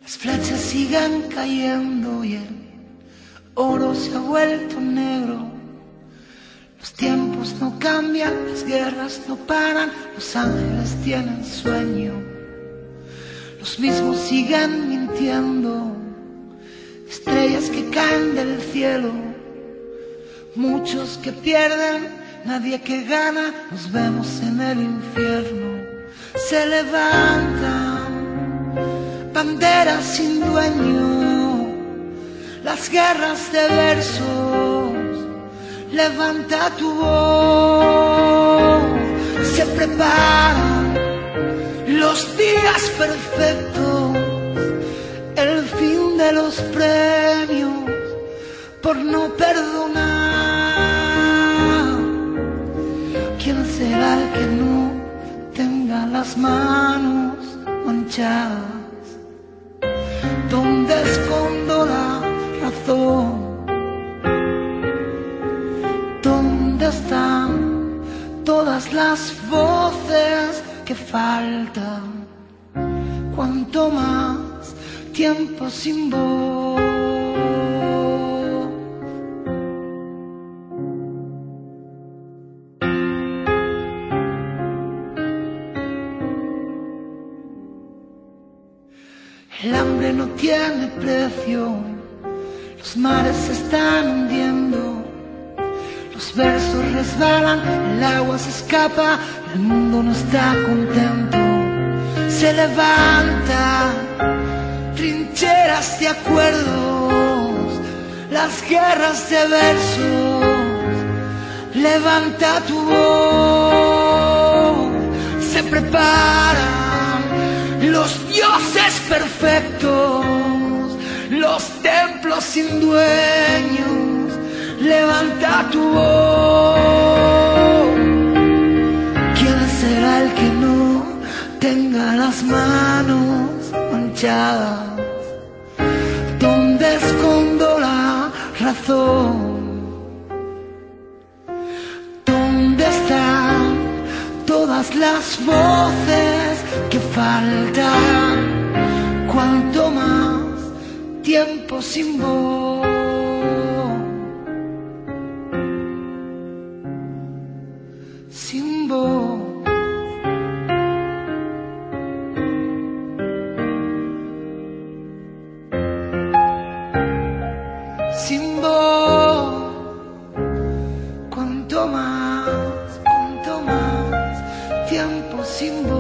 Las flechas siguen cayendo y el oro se ha vuelto negro. Los tiempos no cambian, las guerras no paran, los ángeles tienen sueño. Los mismos siguen mintiendo, estrellas que caen del cielo. Muchos que pierden, nadie que gana, nos vemos en el infierno. Se levantan banderas sin dueño, las guerras de versos, levanta tu voz. Se preparan los días perfectos, el fin de los premios por no perdonar. ¿Quién será el que no tenga las manos manchadas? ¿Dónde escondo la razón? ¿Dónde están todas las voces que faltan? Cuanto más tiempo sin voz. El hambre no tiene precio, los mares se están hundiendo, los versos resbalan, el agua se escapa, el mundo no está contento. Se levantan trincheras de acuerdos, las guerras de versos, levanta tu voz. Se preparan los dioses perfectos, los templos sin dueños, levanta tu voz. ¿Quién será el que no tenga las manos manchadas? ¿Dónde escondo la razón? ¿Dónde están todas las voces que faltan? Cuanto más tiempo sin voz. Sin voz. Sin voz. Cuanto más tiempo sin voz.